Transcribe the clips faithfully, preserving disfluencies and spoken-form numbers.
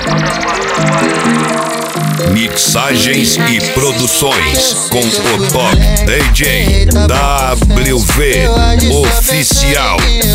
Mixagens e produções com o Top D J W V Oficial.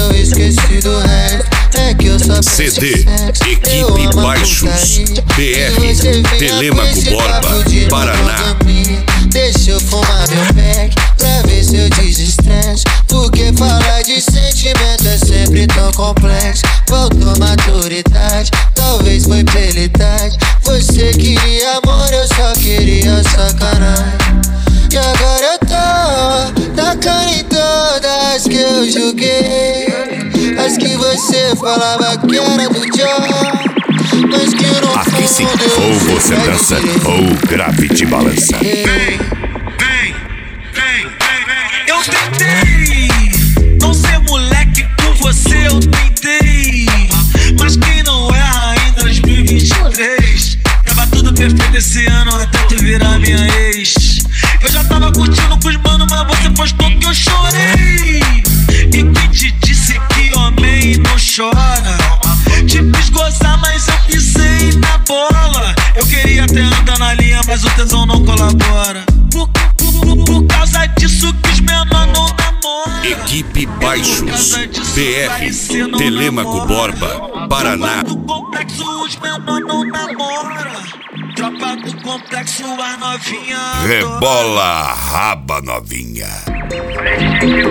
C D Equipe Baixos B R Telêmaco Borba, Paraná. Deixa eu fumar meu pack pra ver se eu desestresse. Porque falar de sentimento é sempre tão complexo. Faltou maturidade, talvez foi pela idade. Você queria amor, eu só queria sacanagem. E agora eu tô tacando em todas que eu julguei. As que você falava que era do John, mas que não. Aqui sim, ou você dança ou grave te balança. Vem, vem, vem, vem. Eu tentei não ser moleque com você, eu tentei. Mas quem não erra ainda em dois mil e vinte e três. Tava tudo perfeito esse ano até tu virar minha ex. Eu já tava curtindo com os manos, mas você postou que eu chorei. E quem te disse que homem não chora? Te fiz gozar, mas eu pisei na bola. Eu queria até andar na linha, mas o tesão não colabora. Por, por, por, por causa disso que os menores não namoram. Equipe Baixos B R Telêmaco Borba, Paraná. Tropa do complexo, os menores não namoram. Tropa do complexo, a novinha. Rebola a raba, novinha.